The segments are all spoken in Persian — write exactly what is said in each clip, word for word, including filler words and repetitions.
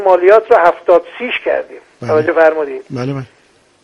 مالیات رو هفتاد سیش کردیم. توجه فرمودید؟ بله بله.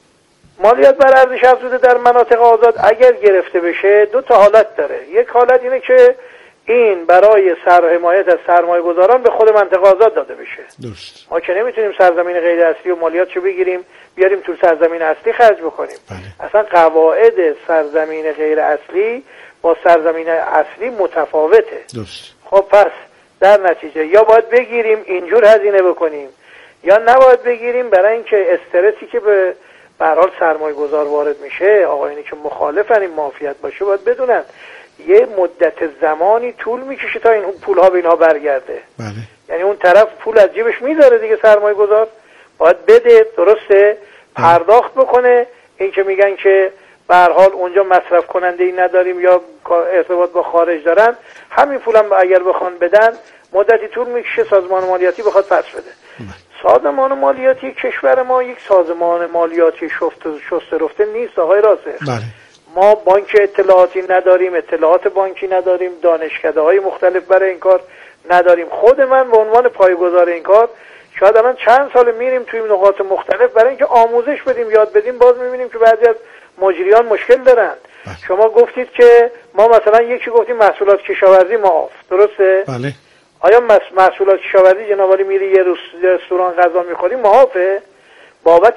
مالیات بر ارزش افزوده در مناطق آزاد اگر گرفته بشه دو تا حالت داره. یک حالت اینه که این برای سر حمایت از سرمایه گذاران به خود منطقه آزاد داده بشه. درست. ما که نمیتونیم سرزمین غیر اصلی و مالیاتشو بگیریم بیاریم تو سرزمین اصلی خرج بکنیم. بله. اصلا قواعد سرزمین غیر اصلی با سرزمین اصلی متفاوته. درست. خب پس در نتیجه یا باید بگیریم اینجور هزینه بکنیم یا نباید بگیریم، برای اینکه استرسی که به به هر حال سرمایه گذار وارد میشه، آقایونی که مخالفن این معافیت باشه باید بدونن یه مدت زمانی طول میکشه تا این پول ها به اینها برگرده. بله. یعنی اون طرف پول از جیبش میذاره دیگه، سرمایه گذار باید بده، درسته، پرداخت بکنه. این که میگن که به هر حال اونجا مصرف کننده ای نداریم یا ارتباط با خارج دارن، همین پولم اگر بخوان بدن مدتی طول میکشه سازمان مالیاتی بخواد پس بده. سازمان مالیاتی کشور ما یک سازمان مالیاتی شسته رفته نیست آقای راسخ. بله. ما بانک اطلاعاتی نداریم، اطلاعات بانکی نداریم، دانشکده های مختلف برای این کار نداریم. خود من به عنوان پایه‌گذار این کار شاید الان چند سال میریم توی نقاط مختلف برای اینکه آموزش بدیم، یاد بدیم، باز میبینیم که بعضی از مجریان مشکل دارن. بله. شما گفتید که ما مثلا یکی گفتیم محصولات کشاورزی معاف، درسته؟ بله. آیا محصولات کشاورزی جناب عالی میری یه رستوران غذا میخوری معافه؟ بابت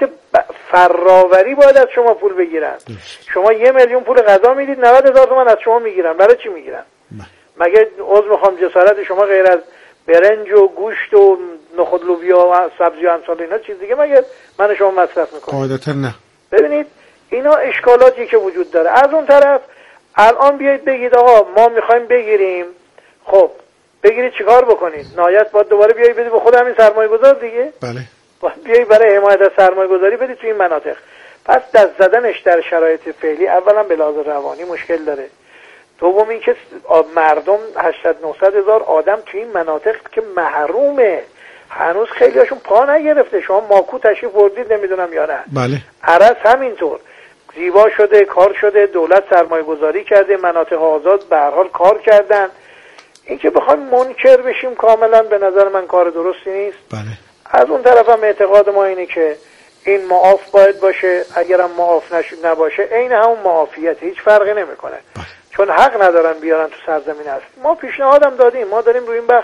فراوری باید از شما پول بگیرن. شما یه میلیون پول غذا میدید، نود هزار تومان از شما میگیرن. برای چی میگیرن؟ مگه عذر میخوام جسارت شما غیر از برنج و گوشت و نخود لوبیا و سبزی و امثال اینا چیز دیگه مگه من شما مصرف میکنید؟ قاعدتا نه. ببینید اینا اشکالاتی که وجود داره. از اون طرف الان بیایید بگید آقا ما میخوایم بگیریم، خب بگیرید چیکار بکنید؟ نهایت باید دوباره بیایید بدید به خود همین سرمایه گذار دیگه. بله. باید بیایید برای حمایت از سرمایه گذاری بدید تو این مناطق. پس دست زدنش در شرایط فعلی اولا به لحاظ روانی مشکل داره. دوم این که مردم هشتصد نهصد هزار آدم تو این مناطق که محرومه، هنوز خیلی هاشون پا نگرفته. شما ماکو تشریف بردید نمیدونم یا نه؟ بله. عرض همینطور زیبا شده، کار شده، دولت سرمایه گذاری کرده، مناطق آزاد به هر حال کار کردن. این که بخوایم منکر بشیم کاملا به نظر من کار درستی نیست. بله. از اون طرف هم اعتقاد ما اینه که این معاف باید باشه، اگرم معاف نش... نباشه عین همون معافیت، هیچ فرقی نمیکنه. بله. چون حق ندارن بیارن تو سرزمین است. ما پیشنهادم دادیم، ما داریم روی این بخش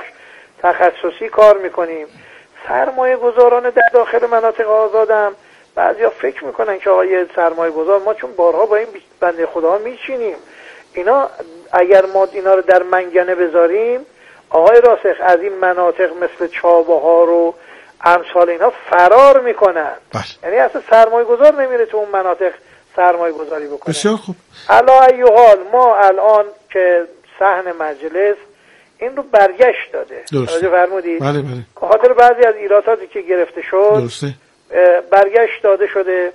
تخصصی کار میکنیم. سرمایه گذاران در داخل مناطق آزادم بعضیا فکر میکنن که آقای سرمایه گذار، ما چون بارها با این بنده خدا میچینیم، اینا اگر ما اینا رو در منگنه بذاریم آقای راسخ از این مناطق مثل چابهار و امثال اینا فرار میکنن. بله. یعنی اصلا سرمایه گذار نمیره تو اون مناطق سرمایه گذاری بکنه. بسیار خوب. علا ای حال ما الان که صحن مجلس این رو برگشت داده. درسته. فرمودید؟ بله بله. به خاطر بعضی از ایراداتی که گرفته شد درسته. برگشت داده شده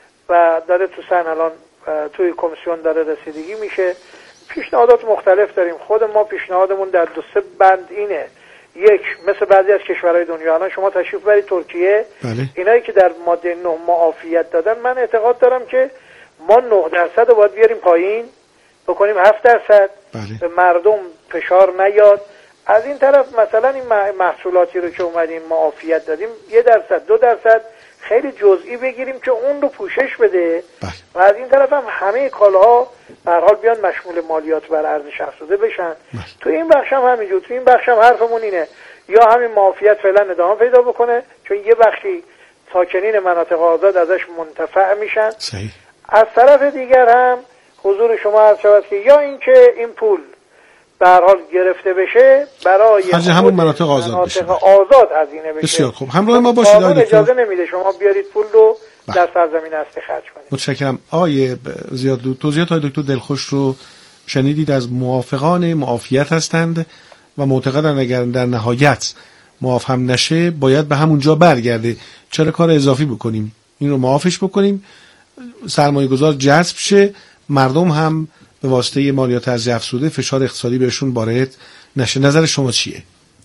و داره تو صحن الان توی کمیسیون داره رسیدگی میشه. پیشنهادات مختلف داریم. خود ما پیشنهادمون در دو سه بند اینه. یک، مثل بعضی از کشورهای دنیا الان شما تشریف برید ترکیه، بله. اینایی که در ماده نه معافیت دادن، من اعتقاد دارم که ما نه درصد رو باید بیاریم پایین بکنیم هفت درصد. بله. به مردم فشار نیاد. از این طرف مثلا این محصولاتی رو که اومدیم معافیت دادیم یه درصد دو درصد خیلی جزئی بگیریم که اون رو پوشش بده. بله. و از این طرف هم همه کالاها به هر حال بیان مشمول مالیات بر ارزش افزوده بشن. بله. تو این بخش هم همینجور. تو این بخش هم حرفمون اینه یا همین معافیت فعلا ادامه پیدا بکنه چون یه بخشی ساکنین مناطق آزاد ازش منتفع میشن. صحیح. از طرف دیگر هم حضور شما عرض شود که یا اینکه این پول به هر حال گرفته بشه برای همون مناطق آزاد بشه. مناطق آزاد هزینه بشه. بسیار خوب. همراه ما باشید آقای دکتر. اجازه نمیده شما بیارید پول رو در سرزمین اصلی خرج کنید. متشکرم. آقای زیاد توضیحات های دکتر دلخوش رو شنیدید. از موافقان معافیت هستند و معتقدن اگر در نهایت معاف هم نشه باید به همون جا برگرده. چرا کار اضافی بکنیم؟ این رو معافش بکنیم، سرمایه گذار جذب شه، مردم هم به واسطه مالیات ارزش افزوده فشار اقتصادی بهشون وارد نشه. نظر شما چیه؟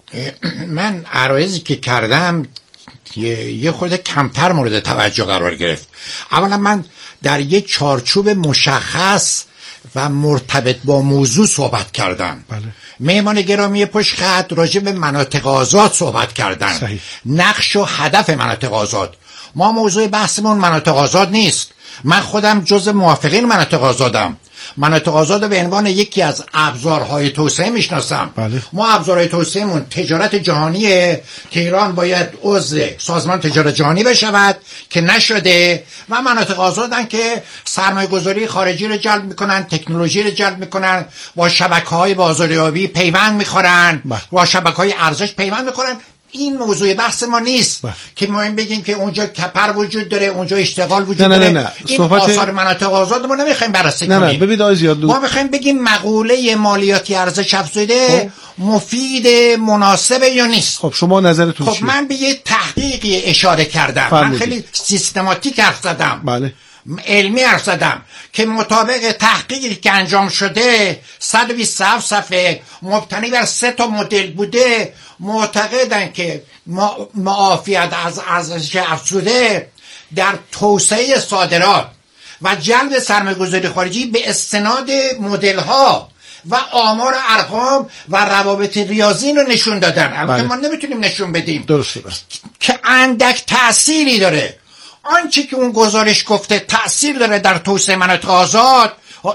من عرایضی که کردم یه خورده کمتر مورد توجه قرار گرفت. اولا من در یه چارچوب مشخص و مرتبط با موضوع صحبت کردن. بله. مهمان گرامی پشت خط راجع به مناطق آزاد صحبت کردن. صحیح. نقش و هدف مناطق آزاد. ما موضوع بحثمون مناطق آزاد نیست. من خودم جز موافقین مناطق آزادم. مناطق آزاد به عنوان یکی از ابزارهای توسعه میشناسم. بله. ما ابزارهای توسعهمون تجارت جهانیه که ایران باید عضو سازمان تجارت جهانی بشود که نشده، و مناطق آزادن که سرمایه گذاری خارجی رو جلب میکنن، تکنولوژی رو جلب میکنن، با شبکه‌های بازاریابی پیوند میخورن، با شبکه‌های ارزش پیوند میخورن. این موضوع بحث ما نیست بله. که ما این بگیم که اونجا کپر وجود داره، اونجا اشتغال وجود نه نه داره. نه نه. این صحبت... آثار مناطق آزاد ما نمیخوایم بررسی نه کنیم. نه ببینید آقای زیادلو، ما میخوایم بگیم مقوله مالیاتی ارزش افزوده مفید، مناسبه یا نیست. خب شما نظرتون خب چیه؟ من به یه تحقیقی اشاره کردم. فرمودید. من خیلی سیستماتیک حرف زدم. بله. علمی حرف زدم که مطابق تحقیقی که انجام شده صد و بیست و هفت صفحه مبتنی بر سه تا مدل بوده، معتقدن که معافیت از ارزش افزوده در توسعه صادرات و جلب سرمایه‌گذاری خارجی به استناد مدل‌ها و آمار ارقام و روابط ریاضی رو نشون دادن. البته ما نمیتونیم نشون بدیم. درسته. که اندک تأثیری داره. آنچه که اون گزارش گفته تأثیر داره در توسعه مناطق آزاد،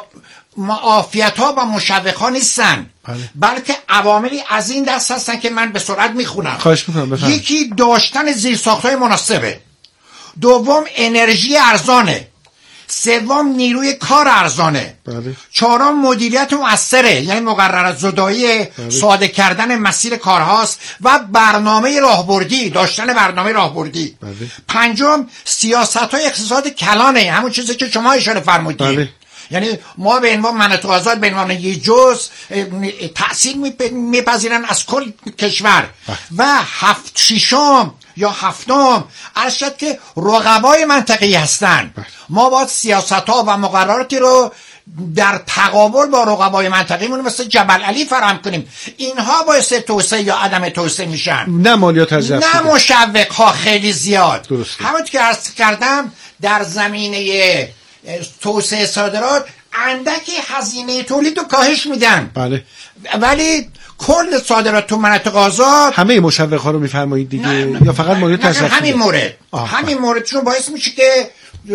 معافیت ها و مشوق ها نیستن، بله. بلکه عواملی از این دست هستن که من به سرعت میخونم. خواهش میکنم بفرمایید. یکی داشتن زیرساخت‌های مناسبه، دوم انرژی ارزانه، سوم نیروی کار ارزانه، بله. چهارم مدیریت مؤثره، یعنی مقررات زدایی، بله. ساده کردن مسیر کارهاست و برنامه راهبردی، داشتن برنامه راهبردی، بله. پنجم سیاست‌های اقتصاد کلانه، همون چیزی که شما اشاره فرمودید، بله. یعنی ما به عنوان مناطق آزاد به عنوان یه جز تأثیر میپذیرن از کل کشور، بله. و هفت ششم یا هفتم ارشد که رقبای منطقی هستن، بله. ما باید سیاست‌ها و مقرراتی رو در تقابل با رقبای منطقیمون مثل جبل علی فراهم کنیم. اینها باعث توسعه یا عدم توسعه میشن، نه مالیات از نه مشوق‌ها خیلی زیاد. همونطور که عرض کردم در زمینه توسعه صادرات اندکی هزینه تولید رو کاهش میدن، بله. ولی کل صادرات تو مناطق آزاد همه مشوق ها رو میفرمایید دیگه، نه نه یا فقط مالیات از همین مورد آه. همین موردشون باعث میشه که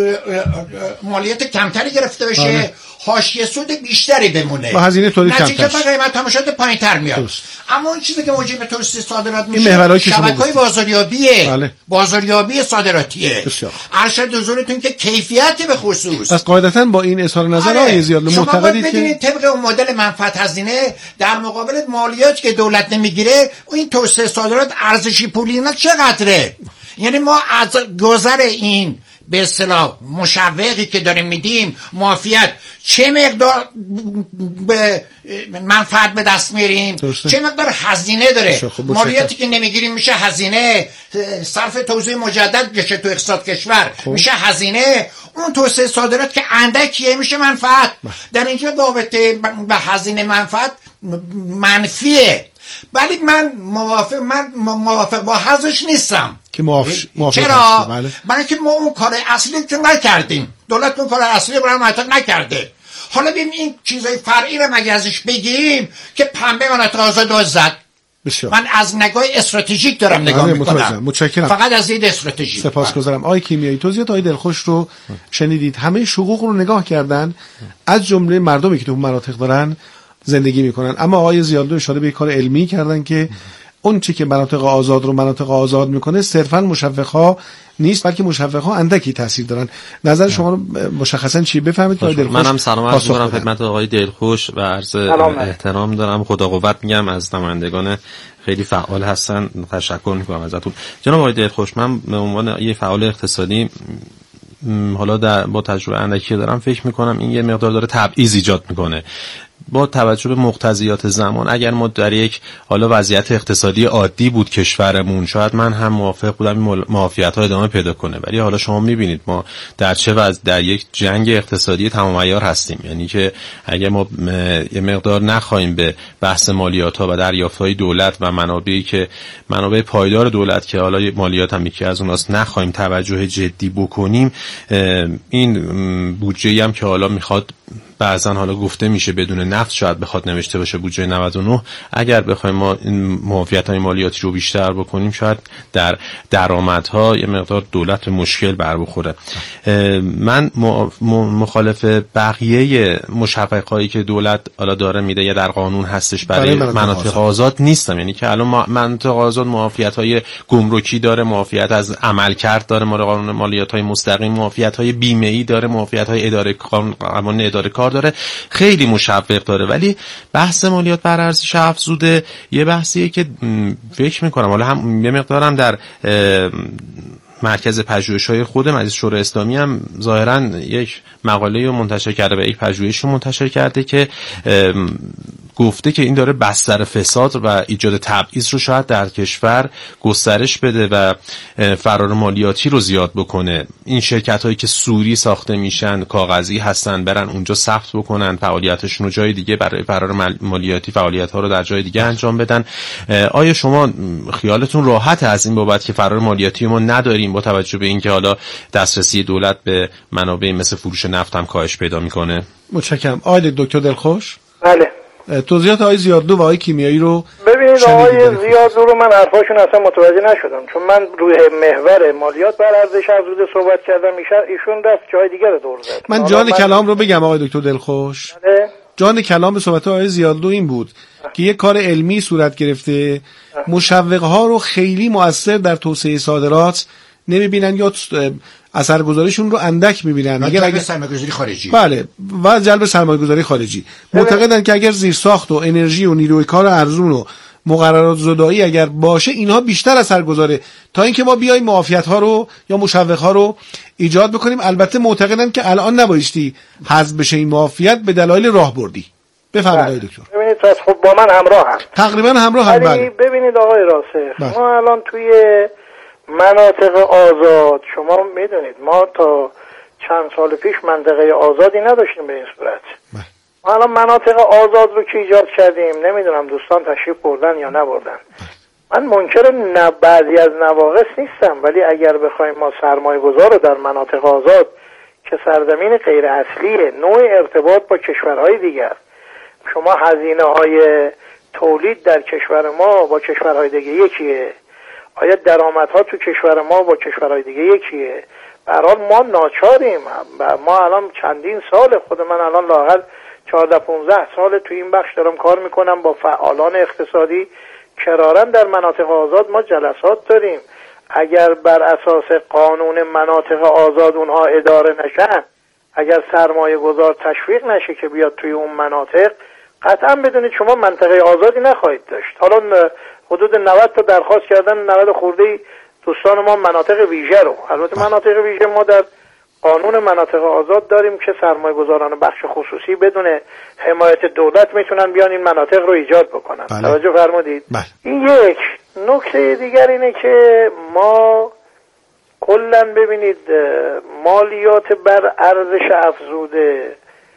مالیات کمتری گرفته بشه، بله. حاشیه سود بیشتری بمونه با هزینه تولید کمتر، نتیجه قیمت تماشات پایینتر میاد. دوست. اما اون چیزی که موجب توسعه صادرات میشه شبکه‌های بازاریابیه، بله. بازاریابی صادراتیه. ارشد حضورتون که کیفیتی به خصوص پس قاعدتاً با این اظهار نظر آقای زیادلو معتقدید که ببینید طبق اون مدل منفعت هزینه در مقابل مالیاتی که دولت نمیگیره این توسعه صادرات ارزشی پولی اینا چقدره؟ یعنی ما از گذر این به اصطلاح مشوقی که داریم میدیم معافیت چه مقدار به منفعت به دست میاریم، چه مقدار هزینه داره. مالیاتی که نمیگیریم میشه هزینه، صرف توزیع مجدد بشه تو اقتصاد کشور خوب. میشه هزینه، اون توسعه صادرات که اندکیه میشه منفعت. در اینجا رابطه به هزینه منفعت منفیه، ولی من موافق من موافق با حذفش نیستم که موافق موافق چرا؟ بله. برای که ما اون کار اصلی که نکردیم، دولت اون کار اصلی برای مناطق نکرده. حالا ببین این چیزای فرعی رو مگه ازش بگیم که پنبه مناطق آزاد زد. بسیار. من از نگاه استراتژیک دارم نگاه میکنم، متشکرم. فقط از دید استراتژیک. سپاسگزارم. آقای کیمیایی توضیحات آقای دلخوش رو شنیدید، همه حقوق رو نگاه کردن از جمله مردمی که تو مناطق دارن زندگی میکنن، اما آقای زیادلو اشاره به کار علمی کردن که اون چی که مناطق آزاد رو مناطق آزاد میکنه صرفا مشوق‌ها نیست، بلکه مشوق‌ها اندکی تاثیر دارن. نظر شما رو مشخصا چی بفهمید که آقای دلخوش؟ منم سلام عرض می‌کنم خدمت آقای دلخوش و عرض احترام دارم، خدا قوت میگم از نمایندگان خیلی فعال هستن، تشکر میکنم ازتون. جناب آقای دلخوش، من به عنوان یه فعال اقتصادی حالا در با تجربه اندکی دارم فکر میکنم این یه مقدار داره تبعیض ایجاد میکنه با توجه به مقتضیات زمان. اگر ما در یک حالا وضعیت اقتصادی عادی بود کشورمون، شاید من هم موافق بودم این معافیت‌ها ادامه پیدا کنه، ولی حالا شما می‌بینید ما در چه وضع در یک جنگ اقتصادی تمام عیار هستیم. یعنی که اگر ما یه مقدار نخواهیم به بحث مالیات‌ها و دریافت‌های دولت و منابعی که منابع پایدار دولت که حالا مالیات هم یکی از اوناست نخواهیم توجه جدی بکنیم، این بودجه‌ای هم که حالا میخواد بعضن حالا گفته میشه بدون نفت شاید بخواد نوشته باشه بودجه نود و نه، اگر بخوایم ما این معافیت‌های مالیاتی رو بیشتر بکنیم شاید در درآمدها یه مقدار دولت مشکل بر بخوره. من مخالف بقیه مشوق‌هایی که دولت حالا داره میده یا در قانون هستش برای مناطق آزاد نیستم، یعنی که الان مناطق آزاد معافیت‌های گمرکی داره، معافیت از عملکرد داره، مال قانون مالیات‌های مستقیم، معافیت‌های بیمه‌ای داره، معافیت‌های اداره قانون اداره کار داره، خیلی مشوق داره. ولی بحث مالیات بر ارزش افزوده یه بحثیه که فکر می‌کنم حالا هم یه مقدارم در مرکز پژوهش‌های خود مجلس شورای اسلامی هم ظاهراً یک مقاله رو منتشر کرده و یک پژوهش رو منتشر کرده که گفته که این داره بستر فساد و ایجاد تبعیض رو شاید در کشور گسترش بده و فرار مالیاتی رو زیاد بکنه. این شرکت‌هایی که سوری ساخته میشن، کاغذی هستن، برن اونجا ثبت بکنن، فعالیتشون رو جای دیگه برای فرار مالیاتی فعالیت‌ها رو در جای دیگه انجام بدن. آیا شما خیالتون راحت از این بابت که فرار مالیاتی ما نداریم با توجه به اینکه حالا دسترسی دولت به منابع مثل فروش نفت هم کاهش پیدا میکنه؟ متشکرم. آقای دکتر دلخوش. بله. توضیحات آقای زیادلو و آقای کیمیایی رو ببینید. آقای زیادلو رو من حرفاشون اصلا متوجه نشدم، چون من روی محور مالیات بر ارزش افزوده صحبت کردم، ایشون رفت جای دیگه رو دور زد. من جان من... کلام رو بگم آقای دکتر دلخوش. بله. جان کلام به صحبت آقای زیادلو این بود اه. که یک کار علمی صورت گرفته، مشوق‌ها رو خیلی مؤثر در توسعه صادرات نمیبینن یا اثرگذاریشون رو اندک میبینن. اگر اگر سرمایه‌گذاری خارجی بله و جلب سرمایه‌گذاری خارجی معتقدن که اگر زیرساخت و انرژی و نیروی کار ارزون و مقررات زدایی اگر باشه اینها بیشتر اثرگذاره تا اینکه ما بیایم معافیت‌ها رو یا مشوق‌ها رو ایجاد بکنیم. البته معتقدن که الان نبایستی حذف بشه این معافیت به دلایل راهبردی. بفرمایید دکتر. ببینید پس خب با من همراه هم. تقریبا همراه هم. بله. ببینید آقای راسخ، ما الان توی مناطق آزاد شما میدونید ما تا چند سال پیش منطقه آزادی نداشتیم به این صورت. بله. ما الان مناطق آزاد رو که ایجاد کردیم، نمیدونم دوستان تشریف بردن یا نبردن. من منکر نه بعضی از نواقص نیستم، ولی اگر بخوایم ما سرمایه گذار رو در مناطق آزاد که سرزمین غیر اصلیه، نوع ارتباط با کشورهای دیگر، شما هزینه های تولید در کشور ما با کشورهای دیگه یکیه، آیا درآمدها تو کشور ما با کشورهای دیگه یکیه؟ به هر حال ما ناچاریم. ما الان چندین سال، خود من الان لااقل چهارده پانزده سال تو این بخش دارم کار میکنم با فعالان اقتصادی. کرارا در مناطق آزاد ما جلسات داریم. اگر بر اساس قانون مناطق آزاد اونها اداره نشن، اگر سرمایه گذار تشویق نشه که بیاد توی اون مناطق، قطعا بدونید شما منطقه آزادی نخواهید داشت. حالا حدود نود تا درخواست کردن، نود خورده دوستان ما مناطق ویژه رو. البته مناطق ویژه ما در قانون مناطق آزاد داریم که سرمایه گذاران بخش خصوصی بدون حمایت دولت میتونن بیان این مناطق رو ایجاد بکنن. بله. توجه فرمودید؟ بله. این یک نکته دیگر اینه که ما کلا ببینید مالیات بر ارزش افزوده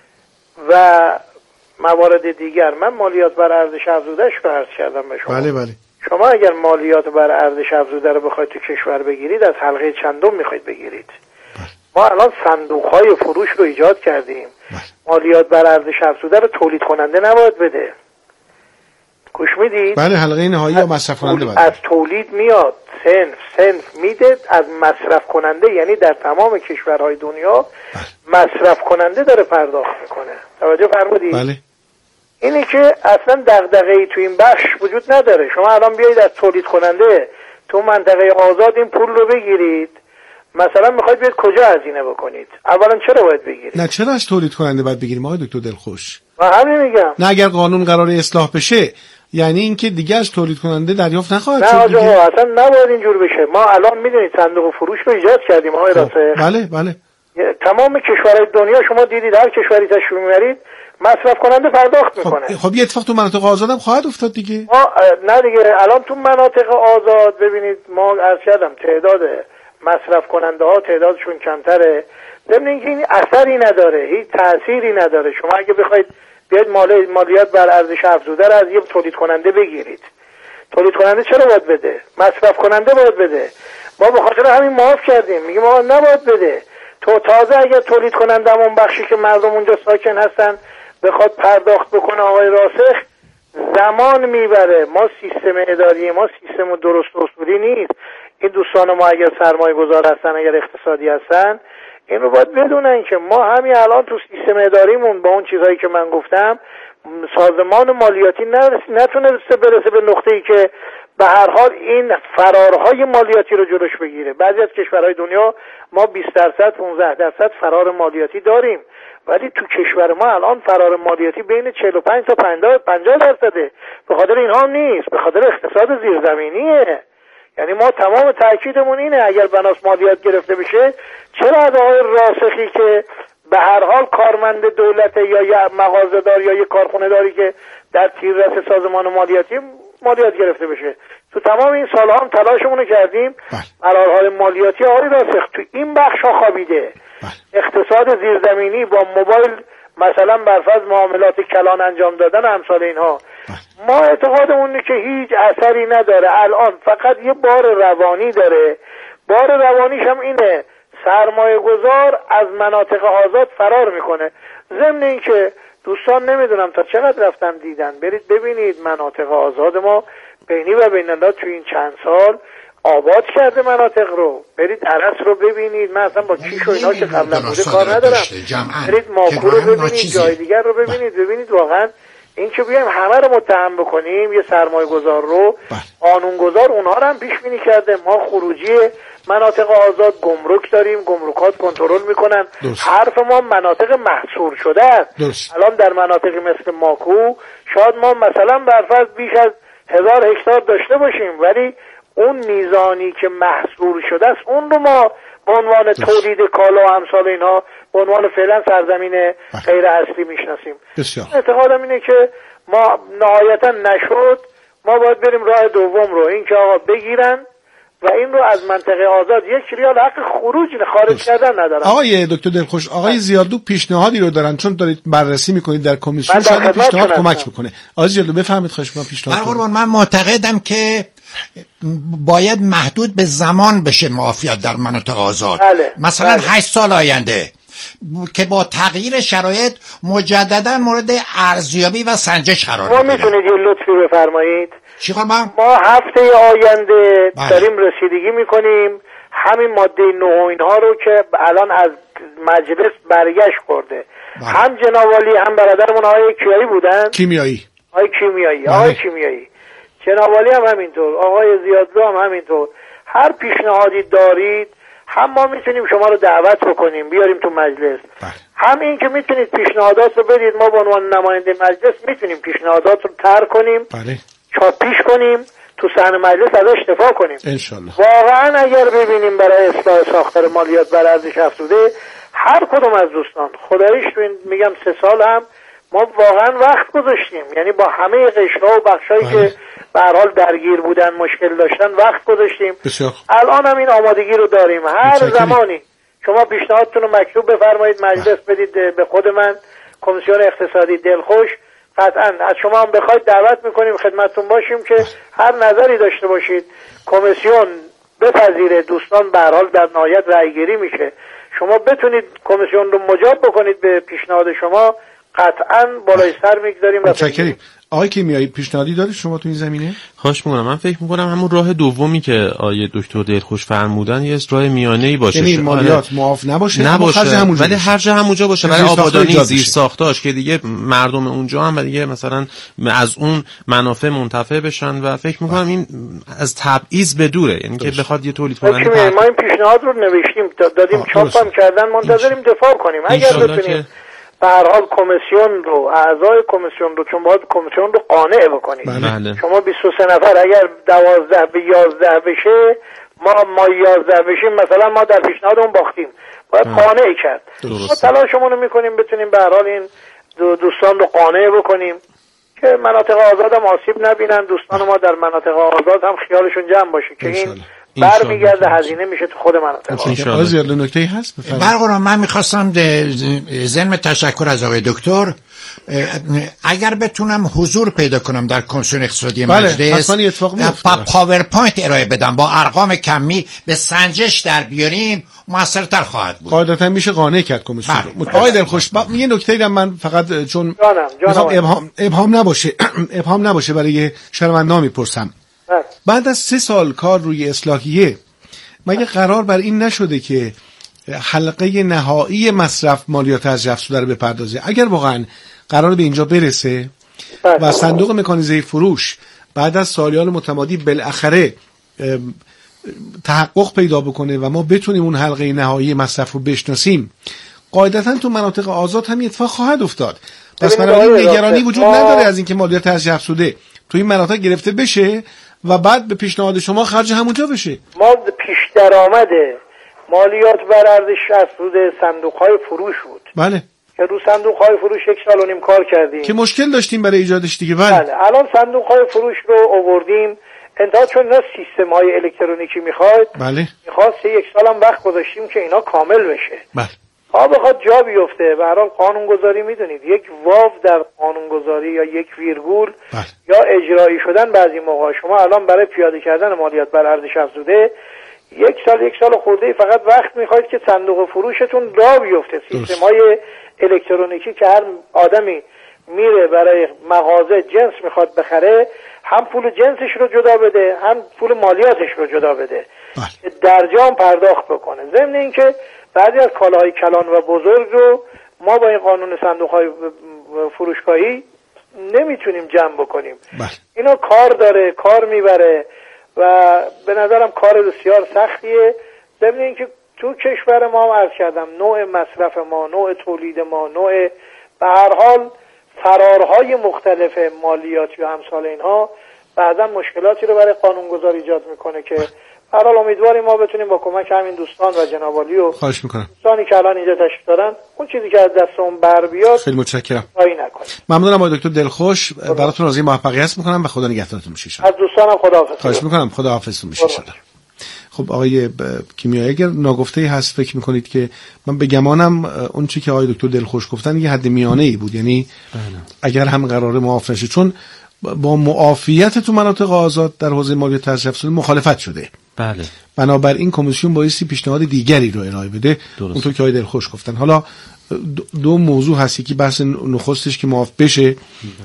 و موارد دیگر، من مالیات بر ارزش افزودهش رو عرض کردم به شما. بله بله. شما اگر مالیات بر ارزش افزوده رو بخواید تو کشور بگیرید، از حلقه چندم میخواید بگیرید. بله. ما الان صندوق‌های فروش رو ایجاد کردیم. بله. مالیات بر ارزش افزوده رو تولید کننده نباید بده. گوش میدید؟ بله، حلقه نهایی یا مصرف کننده بده. از تولید میاد، صنف صنف میده، از مصرف کننده، یعنی در تمام کشورهای دنیا بله. مصرف کننده داره پرداخت میکنه. توجه فرمودید؟ بله. اینه که اصلا دغدغه‌ای تو این بخش وجود نداره. شما الان بیایید از تولید کننده تو منطقه آزاد این پول رو بگیرید، مثلا میخواید بیاید کجا هزینه بکنید؟ اولا چرا باید بگیرید؟ نه چرا از تولید کننده باید بگیریم آقای دکتر دلخوش؟ من همین میگم. نه اگر قانون قرار اصلاح بشه یعنی اینکه دیگه از تولید کننده دریافت نخواهد شد. نه آقا اصلا نباید اینجور بشه. ما الان میدونید صندوق فروش رو ایجاد کردیم آقای راسخ. بله بله. تمام کشورهای دنیا شما دیدید هر کشوری تشریف میبرید مصرف کننده پرداخت میکنه. خب, خب یه اتفاق تو مناطق آزاد هم خواهد افتاد دیگه. ما نه دیگه الان تو مناطق آزاد ببینید ما عرض کردم تعداد مصرف کننده ها تعدادشون کمتره، ضمن اینکه این اثری نداره، هیچ تأثیری نداره. شما اگه بخواید بیاید مالی مالیات بر ارزش افزوده رو از یه تولید کننده بگیرید، تولید کننده چرا باید بده؟ مصرف کننده باید بده. ما به خاطر همین معاف کردیم، میگیم آقا نباید بده. تو تازه اگر تولید کنندمون بخشی که مردم اونجا ساکن هستن بخواد پرداخت بکنه آقای راسخ زمان میبره. ما سیستم اداری ما سیستم درست و اصولی نیست. این دوستان ما اگر سرمایه گذار هستن اگر اقتصادی هستن این رو باید بدونن که ما همین الان تو سیستم اداریمون با اون چیزهایی که من گفتم سازمان مالیاتی نتونسته برسه به نقطه‌ای که به هر حال این فرارهای مالیاتی رو جلوش بگیره. بعضی از کشورهای دنیا ما بیست درصد پانزده درصد فرار مالیاتی داریم ولی تو کشور ما الان فرار مالیاتی بین چهل و پنج تا پنجاه درصده. به خاطر اینها هم نیست، به خاطر اقتصاد زیرزمینیه. یعنی ما تمام تاکیدمون اینه اگر بناس مالیات گرفته بشه چرا از آقای راسخی که به هر حال کارمند دولت یا یا مغازه‌دار یا یک کارخونه داری که در تیررس سازمان مالیاتی مالیات گرفته بشه. تو تمام این سالها هم تلاشمون رو کردیم قرارهای مالیاتی آقای راسخ تو این بخش ها خوابیده. اقتصاد زیرزمینی با موبایل مثلا برفرض معاملات کلان انجام دادن امثال اینها ما اعتقادمون که هیچ اثری نداره. الان فقط یه بار روانی داره. بار روانیش هم اینه سرمایه گذار از مناطق آزاد فرار میکنه. ضمن این که دوستان نمیدونم تا چقدر رفتن دیدن برید ببینید مناطق آزاد ما بینی و بین الله تو این چند سال آباد کرده مناطق رو. برید عرس رو ببینید. من اصلا با کیش و اینا که قبلا بوده کار ندارم. برید ماکو رو ببینید جای دیگر رو ببینید. ببینید واقعا این که بیایم همه رو متهم بکنیم یه سرمایه گذار رو قانون گذار اونها رو هم پیش بینی کرده. ما خروجی مناطق آزاد گمرک داریم، گمرکات کنترل میکنن. حرف ما مناطق محصور شده است. الان در مناطقی مثل ماکو شاید ما مثلا برفرض بیش از هزار هکتار داشته باشیم ولی اون میزانی که محصور شده است اون رو ما به عنوان تولید کالا و امثال اینها به عنوان فعلا سرزمین غیر اصلی میشناسیم. اعتقادم اینه که ما نهایتا نشد ما باید بریم راه دوم رو، این که آقا بگیرن و این رو از منطقه آزاد یک ریال حق خروج خارج کردن ندارن. آقای دکتر دلخوش آقای زیادلو پیشنهادی رو دارن چون دارید بررسی میکنید در کمیسیون شاید پیشنهاد کمک بکنه. آقای زیادلو بفرمایید خواهش می‌کنم پیشنهاد کنید. من معتقدم که باید محدود به زمان بشه معافیت در مناطق آزاد. بله. مثلا بله. هشت سال آینده که با تغییر شرایط مجددا مورد ارزیابی و سنجش قرار بگیره. ما میتونید یه لطفی بفرمایید؟ چی کنم؟ ما هفته آینده بله. داریم رسیدگی میکنیم همین ماده نه اینها رو که الان از مجلس برگشت کرده. بله. هم جنابعالی هم برادرمون آقای کیایی بودن. کیمیایی. آقای کیمیایی. بله. آقای کیمیایی. جنابعالی هم همینطور. آقای زیادلو هم همینطور. هر پیشنهادی دارید هم ما میتونیم شما رو دعوت بکنیم بیاریم تو مجلس. بله. هم این که میتونید پیشنهادات رو بدید ما به عنوان نماینده مجلس میتونیم پیشنهادات رو طرح کنیم. بله. چاپیش کنیم تو صحن مجلس ازش دفاع کنیم. انشالله. واقعا اگر ببینیم برای اصلاح ساختار مالیات بر ارزش افزوده هر کدوم از دوستان خداییش میگم سه سال هم ما واقعا وقت گذاشتیم. یعنی با همه قشرها و بخشایی که به هر حال درگیر بودن مشکل داشتن وقت گذاشتیم. الان هم این آمادگی رو داریم. هر زمانی شما پیشنهادتون رو مکتوب بفرمایید مجلس بدید به خود من کمیسیون اقتصادی دلخوش قطعا از شما هم بخواید دعوت میکنیم خدمتتون باشیم که هر نظری داشته باشید کمیسیون بپذیره. دوستان به هر حال در نهایت رأیگیری میشه. شما بتونید کمیسیون رو مجاب بکنید به پیشنهاد شما قطعا بالای سر میگذاریم. متشکرم. آقای کیمیایی پیشنهادی دارید شما تو این زمینه؟ خواهش می‌کنم. من فکر می‌کنم همون راه دومی که آیه دکتر دلخوش فرمودن یه راه میانه‌ای باشه. یعنی مالیات معاف نباشه نباشه ولی هر جا همونجا باشه برای آبادانی زیر ساختاش که دیگه مردم اونجا هم دیگه مثلا از اون منافع منتفع بشن و فکر می‌کنم این از تبعیض به دوره. یعنی که بخواد یه تولید کننده ما این پیشنهاد رو نوشتیم دادیم چاپ هم کردن منتظریم دفاع کنیم اگر بتونیم به هر حال کمیسیون رو اعضای کمیسیون رو چون باید کمیسیون رو قانع بکنید. بله. شما بیست و سه نفر اگر دوازده به یازده بشه ما ما یازده بشیم مثلا ما در پیشنهادمون باختیم باید اه. قانع کرد. ما تلاشمون رو میکنیم بتونیم به هر حال این دو دوستان رو قانع بکنیم که مناطق آزاد هم آسیب نبینن. دوستان ما در مناطق آزاد هم خیالشون جمع باشه که این برمیگرده، هزینه میشه تو خود مناطق. آقای زیاد نکته‌ای هست بفرمایید. برقرار من میخواستم ضمن تشکر از آقای دکتر اگر بتونم حضور پیدا کنم در کمیسیون اقتصادی مجلس، پاورپوینت ارائه بدم با ارقام کمی به سنجش در بیاریم، موثرتر خواهد بود. قاعدتا میشه قانع کرد کمیسیون. آقای دلخوش یه نکته‌ای رو من فقط چون میخوام ابهام ابهام نباشه ابهام نباشه برای شنونده‌ها میپرسم. بعد از سه سال کار روی اصلاحیه مگه قرار بر این نشده که حلقه نهایی مصرف مالیات از افزوده رو بپردازه؟ اگر واقعا قرار به اینجا برسه و صندوق مکانیزه فروش بعد از سالیان متمادی بالاخره تحقق پیدا بکنه و ما بتونیم اون حلقه نهایی مصرف رو بشناسیم، قاعدتا تو مناطق آزاد هم اتفاق خواهد افتاد. پس بنابراین نگرانی وجود نداره از اینکه مالیات از افزوده تو این مناطق گرفته بشه و بعد به پیشنهاد شما خرج همونجا بشه. ما پیش درآمد مالیات بر ارزش افزوده صندوق‌های فروش بود. بله. که رو صندوق‌های فروش یک سال و نیم کار کردیم. که مشکل داشتیم برای ایجادش دیگه. بله. بله. الان صندوق‌های فروش رو آوردیم. انتها چون اینا سیستم‌های الکترونیکی می‌خواد. بله. می‌خواد سه یک سال هم وقت گذاشتیم که اینا کامل بشه. بله. ها بخواد جا بیفته، به هر حال قانونگذاری میدونید یک واو در قانونگذاری یا یک ویرگول بله. یا اجرایی شدن بعضی موقع، شما الان برای پیاده کردن مالیات بر ارزش افزوده یک سال یک سال خورده فقط وقت میخواید که صندوق فروشتون جا بیفته. سیستم‌های الکترونیکی که هر آدمی میره برای مغازه جنس میخواد بخره، هم پول جنسش رو جدا بده هم پول مالیاتش رو جدا بده که در جام پرداخت بکنه. ضمن اینکه بعضی از کالاهای کلان و بزرگ رو ما با این قانون صندوق‌های فروشگاهی نمیتونیم جمع بکنیم. بله. اینا کار داره، کار میبره و به نظرم کار بسیار سختیه. ضمن اینکه تو کشور ما هم عرض کردم نوع مصرف ما، نوع تولید ما، نوع به هر حال فرارهای مختلف مالیاتی و امثال اینها بعضا مشکلاتی رو برای قانونگذار ایجاد میکنه که هر حال امیدواریم ما بتونیم با کمک همین دوستان و جناب عالی و خواهش میکنم دوستانی که الان اینجا تشریف دارن اون چیزی که از دستمون بر بیاد خیلی متشکرم. کاری نکنیم. ممنونم آقای دکتر دلخوش، براتون آرزوی موفقیت میکنم و خدا نگهدارتون باشه. از دوستانم خداحافظ. خواهش میکنم، خداحافظتون باشه. خب آقای کیمیایی اگر ناگفته‌ای هست فکر میکنید که من به گمانم اون چیزی که آقای دکتر دلخوش گفتن یه حد میانه‌ای بود، یعنی اگر هم قراره معاف نشه، چون با معافیت تو مناطق آزاد در حوزه مالیات از افزوده مخالفت شده. بله. بنابراین کمیسیون بایستی پیشنهاد دیگری رو ارائه بده. اونطور که آقای دلخوش گفتن. حالا دو موضوع هستی که بحث نخستش که معاف بشه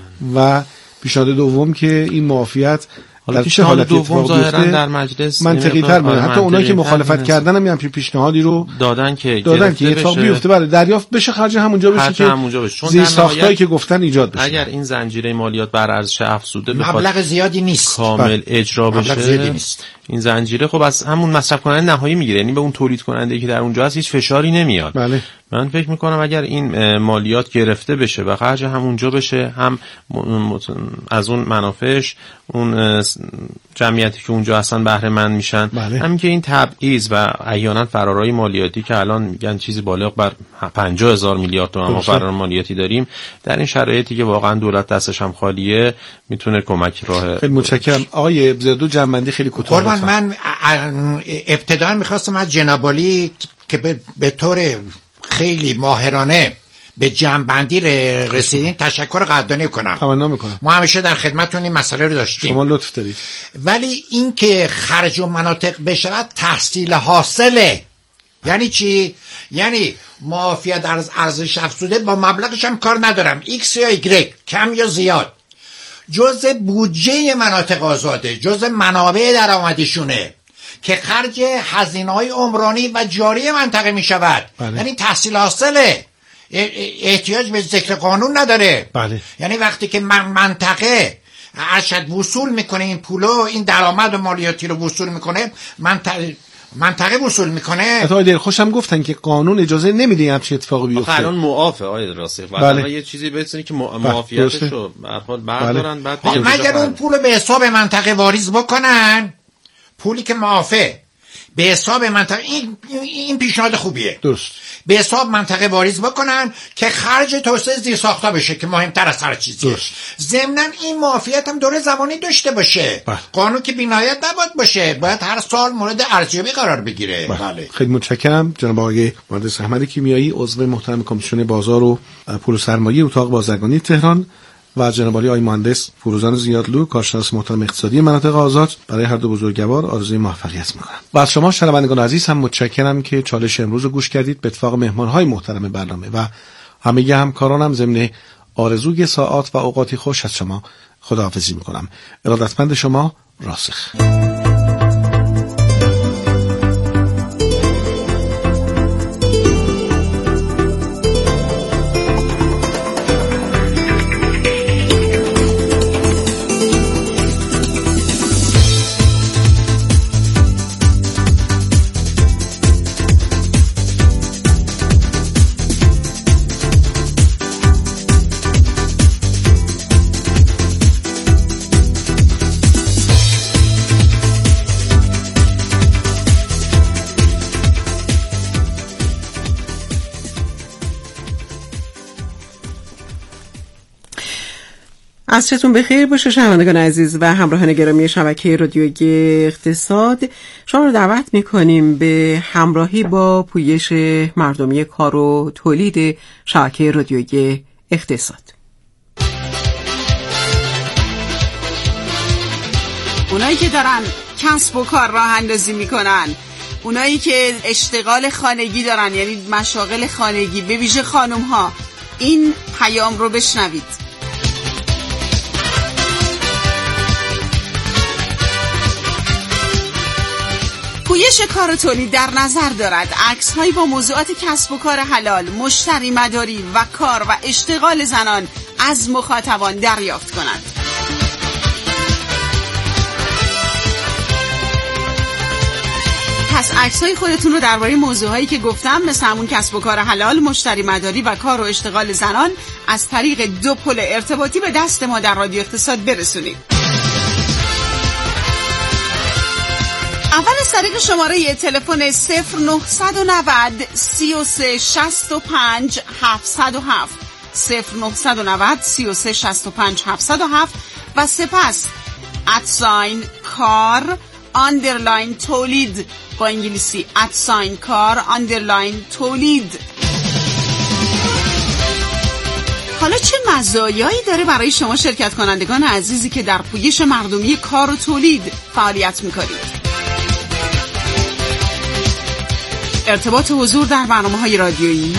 و پیشنهاد دوم که این معافیت در چه حالتی دوم ظاهرا در مجلس منطقی تر بوده. حتی اونایی که مخالفت کردن هم همین پیشنهادی رو دادن که دادن که اتفاق بیفته، بله دریافت بشه، خرج همونجا بشه که همونجا بشه. زیر ساختایی که گفتن ایجاد بشه. اگر این زنجیره مالیات بر ارزش افزوده مبلغ زیادی نیست کامل اجرا بشه، این زنجیره خب از همون مصرف کننده نهایی میگیره، یعنی به اون تولید کننده که در اونجا هست هیچ فشاری نمیاد. بله. من فکر میکنم اگر این مالیات گرفته بشه و خرج همونجا بشه، هم از اون منافعش اون جمعیتی که اونجا هستن بهره مند میشن. بله. همین که این تبعیض و احیانا فرارهای مالیاتی که الان میگن چیزی بالغ بر پنجاه هزار میلیارد تومان ما فرار مالیاتی داریم، در این شرایطی که واقعا دولت دستش هم خالیه میتونه کمک راه. خیلی متشکرم آقای بزرگدو، جنبندی خیلی کوتاه. قربان من ابتدا میخواستم از جناب عالی که به, به طور خیلی ماهرانه به جمع‌بندی رسیدین تشکر قدردانی کنم. تمنا میکنم. ما همیشه در خدمتتون این مسئله رو داشتیم. شما لطف دارید. ولی این که خرج و مناطق بشود تحصیل حاصله. یعنی چی؟ یعنی معافیت در ارزش افزوده با مبلغش هم کار ندارم، ایکس یا ایگرگ، کم یا زیاد، جزء بودجه مناطق آزاده، جزء منابع درآمدیشونه که خرج هزینه‌های عمرانی و جاری منطقه می شود. بله. یعنی تحصیل حاصله، احتیاج به ذکر قانون نداره. بله. یعنی وقتی که من منطقه ارشد وصول میکنه این پولو، این درآمد و مالیاتی رو وصول میکنه، منطقه منطقه وصول میکنه. آقای دلخوشم گفتن که قانون اجازه نمیده همچین اتفاقی بیفته. الان معافه آقای راسخ. بله. یه چیزی بهتونه که معافیتش رو به هر حال بردارن. بله. بعد مگر اون پولو به حساب منطقه واریز بکنن، پولی که معافه به حساب منطقه این این پیشنهاد خوبیه. درست. به حساب منطقه واریز بکنن که خرج توسعه زیرساخت‌ها بشه که مهمتر از هر چیزیه. ضمناً این معافیت هم دوره زمانی داشته باشه. بله. قانون که بی‌نهایت نباید باشه، باید هر سال مورد ارزیابی قرار بگیره. بله. بله. خیلی متشکرم جناب آقای مهندس احمد کیمیایی، عضو محترم کمیسیون بازار و پول و سرمایه اتاق بازرگانی تهران، و جناب آقای مهندس فروزان زیادلو، کارشناس محترم اقتصادی مناطق آزاد. برای هر دو بزرگوار آرزوی موفقیت میکنم. و از شما شنوندگان عزیز هم متشکرم که چالش امروز رو گوش کردید به اتفاق مهمانهای محترم برنامه و همه همکارانم ضمن آرزوی ساعات و اوقاتی خوش از شما خداحافظی میکنم. ارادتمند شما، راسخ. عصرتون بخیر باشه شنوندگان عزیز و همراهان گرامی شبکه رادیویی اقتصاد. شما رو دعوت می‌کنیم به همراهی با پویش مردمی کار و تولید شبکه رادیویی اقتصاد. اونایی که دارن کسب و کار راه اندازی میکنن، اونایی که اشتغال خانگی دارن، یعنی مشاغل خانگی، به ویژه خانم ها، این پیام رو بشنوید. پویش کار و تولید در نظر دارد عکس‌هایی با موضوعات کسب و کار حلال، مشتری مداری و کار و اشتغال زنان از مخاطبان دریافت کند. پس عکس‌های خودتون رو درباره موضوعهایی که گفتم، مثل همون کسب و کار حلال، مشتری مداری و کار و اشتغال زنان، از طریق دو پل ارتباطی به دست ما در رادیو اقتصاد برسونید. اول از طریق شماره تلفن صفر نهصد و نود سی و سه شصت و پنج هفتصد و هفت صفر نهصد و نود سی و سه شصت و پنج هفتصد و هفت و سپس ادساین کار اندرلاین تولید با انگلیسی ادساین کار اندرلاین تولید. حالا چه مزایایی داره برای شما شرکت کنندگان عزیزی که در پویش مردمی کار و تولید فعالیت می‌کنید؟ ارتباط حضور در برنامه‌های رادیویی،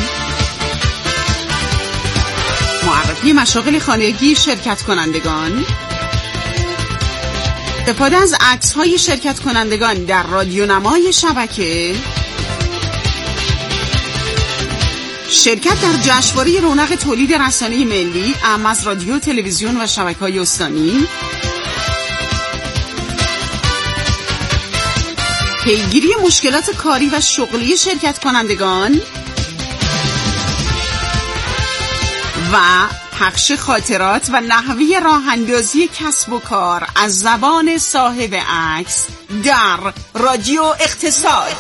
معرفی مشاغل خانگی شرکت کنندگان، استفاده از عکس‌های شرکت کنندگان در رادیونمای شبکه، شرکت در جشنواره رونق تولید رسانه‌ای ملی اعم از رادیو، تلویزیون و شبکه‌های استانی، پیگیری مشکلات کاری و شغلی شرکت کنندگان و پخش خاطرات و نحوه راه اندازی کسب و کار از زبان صاحب عکس در رادیو اقتصاد.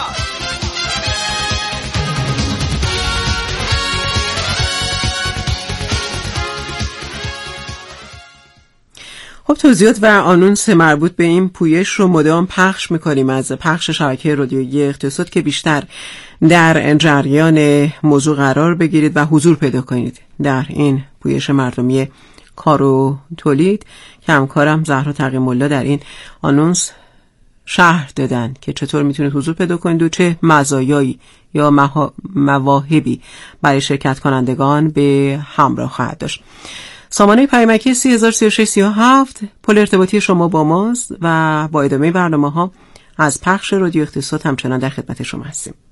خب توضیحات و آنونس مربوط به این پویش رو مدام پخش میکنیم از پخش شبکه رادیویی اقتصاد که بیشتر در جریان موضوع قرار بگیرید و حضور پیدا کنید در این پویش مردمی کار و تولید که همکارم زهرا تقی‌الله در این آنونس شرح دادن که چطور میتونید حضور پیدا کنید و چه مزایایی یا مواهبی برای شرکت کنندگان به همراه خواهد داشت. سامانه پیامکی سی هزار سی و شش سی و هفت پل ارتباطی شما با ماست و با ادامه برنامه ها از پخش رادیو اقتصاد همچنان در خدمت شما هستیم.